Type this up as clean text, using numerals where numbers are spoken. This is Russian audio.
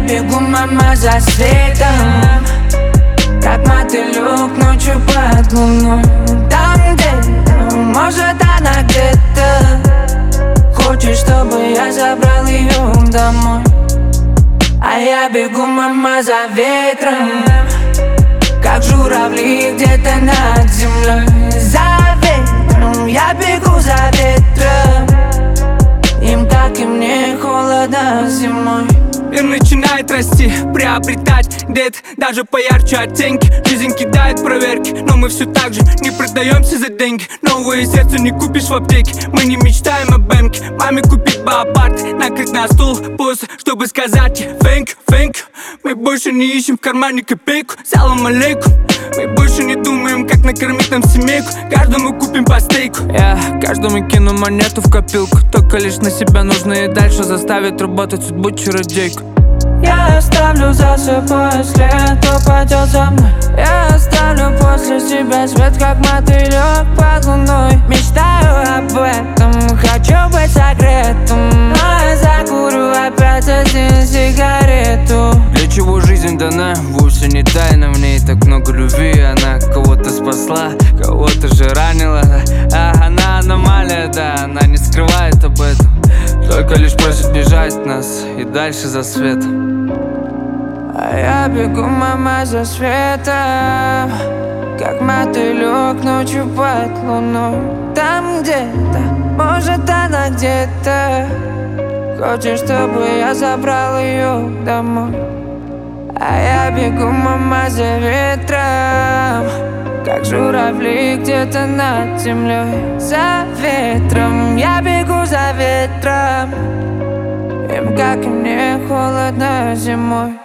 бегу, мама, за светом, как мотылек ночью под луной. Там где-то, может она где-то хочет, чтобы я забрал ее домой. А я бегу, мама, за ветром, как журавли где-то над землей. За ветром, я бегу за ветром, им, как и мне, холодно зимой. Мир начинает расти, приобретать где-то даже поярче оттенки. Жизнь кидает проверки, но мы все так же не продаемся за деньги. Новое сердце не купишь в аптеке, мы не мечтаем об эмке. Маме купить баопарт, накрыть на стол после, чтобы сказать ей thank you, thank you. Мы больше не ищем в кармане копейку, салам алейкум. Мы больше не думаем, как накормить нам семейку, каждому купим по стейку. Я каждому кину монету в копилку, только лишь на себя нужно и дальше заставить работать судьбу чародейку. Я оставлю за собой след, кто пойдет за мной. Я оставлю после себя свет, как мотылек под луной. Мечтаю об этом, хочу быть согретым, но я закурю опять один сигарету. Для чего жизнь дана, вовсе не тайна. В ней так много любви, она кого-то спасла, кого-то же ранила. А она аномалия, да, она не скрывает об этом, только лишь просит бежать нас и дальше за светом. А я бегу, мама, за светом, как мотылек ночью под луной. Там где-то, может она где-то хочет, чтобы я забрал ее домой. А я бегу, мама, за ветром, как журавли где-то над землей. За ветром, я бегу за ветром, им, как и мне, холодно зимой.